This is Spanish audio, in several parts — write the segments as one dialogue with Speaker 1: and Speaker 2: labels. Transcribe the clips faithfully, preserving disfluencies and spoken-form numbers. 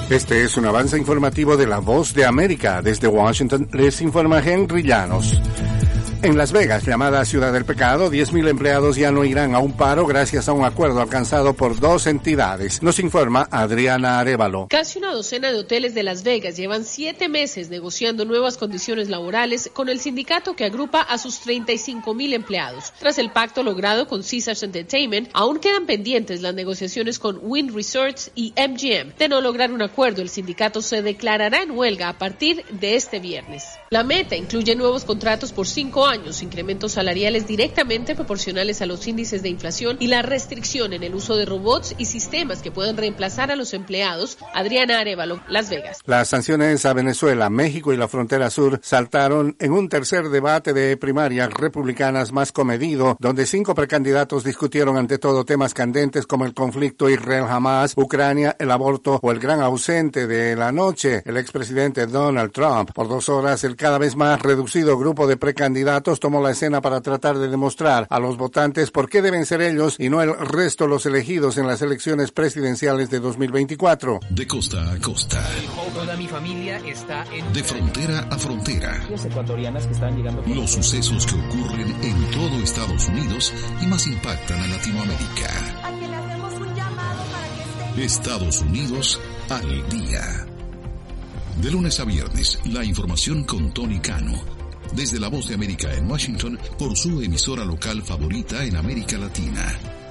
Speaker 1: Este es un avance informativo de La Voz de América. Desde Washington les informa Henry Llanos. En Las Vegas, llamada Ciudad del Pecado, diez mil empleados ya no irán a un paro gracias a un acuerdo alcanzado por dos entidades. Nos informa Adriana Arévalo.
Speaker 2: Casi una docena de hoteles de Las Vegas llevan siete meses negociando nuevas condiciones laborales con el sindicato que agrupa a sus treinta y cinco mil empleados. Tras el pacto logrado con Caesars Entertainment, aún quedan pendientes las negociaciones con Wynn Resorts y M G M. De no lograr un acuerdo, el sindicato se declarará en huelga a partir de este viernes. La meta incluye nuevos contratos por cinco años, incrementos salariales directamente proporcionales a los índices de inflación y la restricción en el uso de robots y sistemas que puedan reemplazar a los empleados. Adriana Arévalo, Las Vegas.
Speaker 1: Las sanciones a Venezuela, México y la frontera sur saltaron en un tercer debate de primarias republicanas más comedido, donde cinco precandidatos discutieron ante todo temas candentes como el conflicto Israel-Hamás, Ucrania, el aborto o el gran ausente de la noche, el expresidente Donald Trump. Por dos horas, el cada vez más reducido grupo de precandidatos tomó la escena para tratar de demostrar a los votantes por qué deben ser ellos y no el resto los elegidos en las elecciones presidenciales de dos mil veinticuatro.
Speaker 3: De costa a costa.
Speaker 4: Toda mi familia está en...
Speaker 3: De frontera a frontera.
Speaker 4: Los ecuatorianas que están llegando...
Speaker 3: Los sucesos que ocurren en todo Estados Unidos y más impactan a Latinoamérica.
Speaker 5: A que le hacemos un llamado para que esté...
Speaker 3: Estados Unidos al día. De lunes a viernes, la información con Tony Cano. Desde La Voz de América en Washington, por su emisora local favorita en América Latina.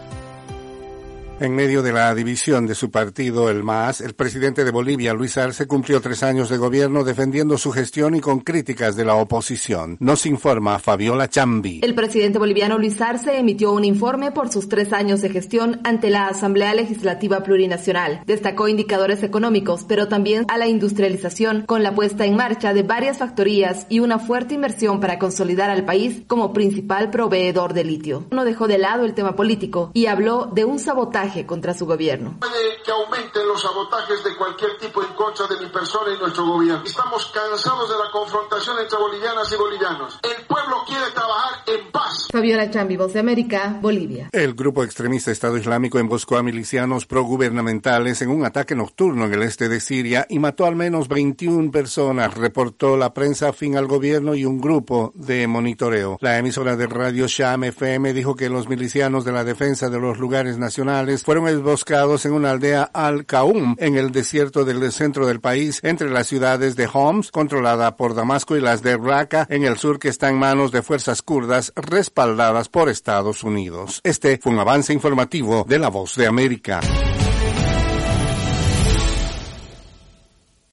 Speaker 1: En medio de la división de su partido, el M A S, el presidente de Bolivia, Luis Arce, cumplió tres años de gobierno defendiendo su gestión y con críticas de la oposición. Nos informa Fabiola Chambi.
Speaker 6: El presidente boliviano Luis Arce emitió un informe por sus tres años de gestión ante la Asamblea Legislativa Plurinacional. Destacó indicadores económicos, pero también a la industrialización, con la puesta en marcha de varias factorías y una fuerte inversión para consolidar al país como principal proveedor de litio. No dejó de lado el tema político y habló de un sabotaje contra su gobierno.
Speaker 7: Puede que aumenten los sabotajes de cualquier tipo en contra de mi persona y nuestro gobierno. Estamos cansados de la confrontación entre bolivianas y bolivianos. El pueblo quiere trabajar en paz.
Speaker 6: Fabiola Chambi, Voz de América, Bolivia.
Speaker 1: El grupo extremista Estado Islámico emboscó a milicianos progubernamentales en un ataque nocturno en el este de Siria y mató al menos veintiuna personas, reportó la prensa afín al gobierno y un grupo de monitoreo. La emisora de radio Sham F M dijo que los milicianos de la defensa de los lugares nacionales fueron emboscados en una aldea Al-Qaum en el desierto del centro del país, entre las ciudades de Homs, controlada por Damasco, y las de Raqqa, en el sur, que está en manos de fuerzas kurdas respaldadas por Estados Unidos. Este fue un avance informativo de La Voz de América.